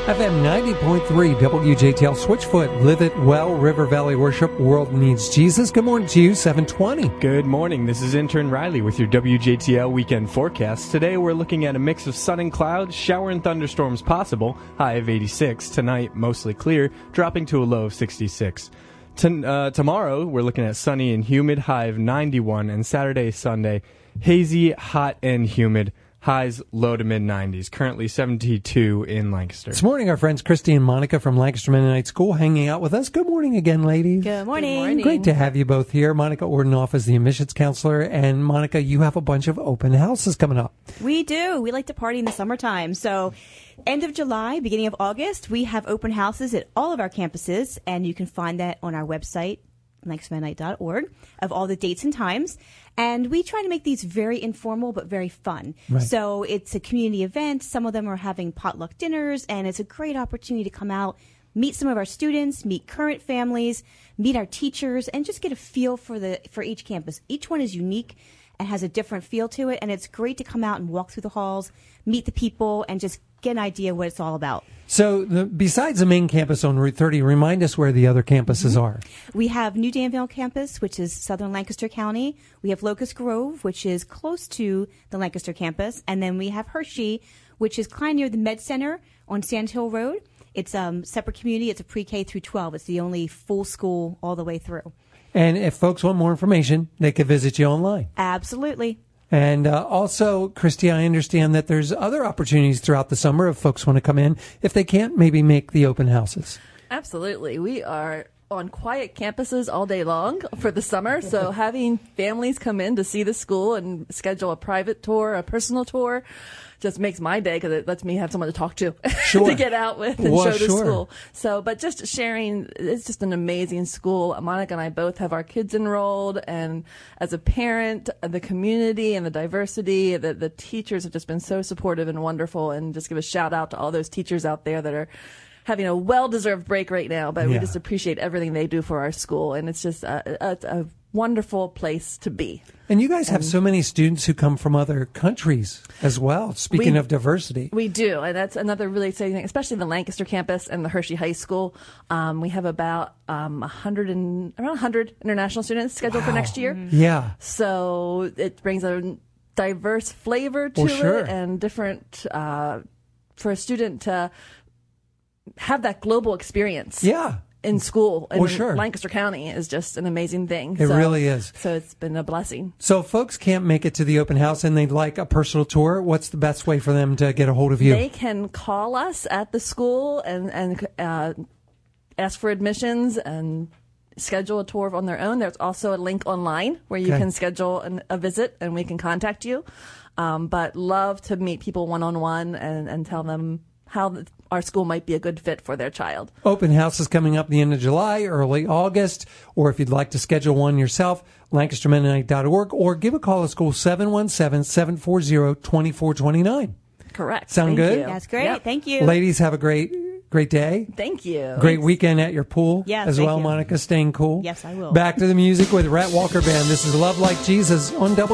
FM 90.3 WJTL Switchfoot. Live it well. River Valley Worship. World needs Jesus. Good morning to you. 720. Good morning. This is intern Riley with your WJTL weekend forecast. Today we're looking at a mix of sun and clouds, shower and thunderstorms possible. High of 86. Tonight mostly clear, dropping to a low of 66. Tomorrow we're looking at sunny and humid. High of 91, and Saturday, Sunday hazy, hot and humid. Highs low to mid-90s. Currently 72 in Lancaster. This morning, our friends Christy and Monica from Lancaster Mennonite School hanging out with us. Good morning again, ladies. Good morning. Good morning. Great to have you both here. Monica Ordenoff is the admissions counselor. And Monica, you have a bunch of open houses coming up. We do. We like to party in the summertime. So end of July, beginning of August, we have open houses at all of our campuses. And you can find that on our website, lancastermennonite.org, of all the dates and times. And we try to make these very informal but very fun. Right. So it's a community event. Some of them are having potluck dinners, and it's a great opportunity to come out, meet some of our students, meet current families, meet our teachers, and just get a feel for each campus. Each one is unique and has a different feel to it, and it's great to come out and walk through the halls, meet the people, and just get an idea what it's all about. So besides the main campus on Route 30, remind us where the other campuses are. We have New Danville campus, which is southern Lancaster County. We have Locust Grove, which is close to the Lancaster campus. And then we have Hershey, which is kind of near the Med Center on Sand Hill Road. It's a separate community. It's a pre-K through 12. It's the only full school all the way through. And if folks want more information, they can visit you online. Absolutely. And also, Christy, I understand that there's other opportunities throughout the summer if folks want to come in, if they can't maybe make the open houses. Absolutely. We are on quiet campuses all day long for the summer. So having families come in to see the school and schedule a private tour, a personal tour, just makes my day because it lets me have someone to talk to, Sure. to get out with and Well, show the sure. school. So, but just sharing, it's just an amazing school. Monica and I both have our kids enrolled, and as a parent, the community and the diversity, the teachers have just been so supportive and wonderful. And just give a shout out to all those teachers out there that are having a well-deserved break right now, but we Yeah. just appreciate everything they do for our school, and it's just a wonderful place to be. And you guys have so many students who come from other countries as well, speaking of diversity. We do, and that's another really exciting thing, especially the Lancaster campus and the Hershey High School. We have about around 100 international students scheduled for next year. Yeah. So it brings a diverse flavor to sure. it, and different for a student to have that global experience. Yeah. In school in sure. Lancaster County is just an amazing thing. It really is. So it's been a blessing. So if folks can't make it to the open house and they'd like a personal tour, what's the best way for them to get a hold of you? They can call us at the school and ask for admissions and schedule a tour on their own. There's also a link online where you can schedule a visit and we can contact you. But love to meet people one-on-one and tell them how our school might be a good fit for their child. Open house is coming up the end of July, early August, or if you'd like to schedule one yourself, lancastermennonite.org, or give a call to school 717-740-2429. Correct. Sound Thank good? you. That's great. Yep. Thank you. Ladies, have a great day. Thank you. Great weekend at your pool Yes, as thank well, you. Monica. Staying cool. Yes, I will. Back to the music with Rhett Walker Band. This is Love Like Jesus on Double.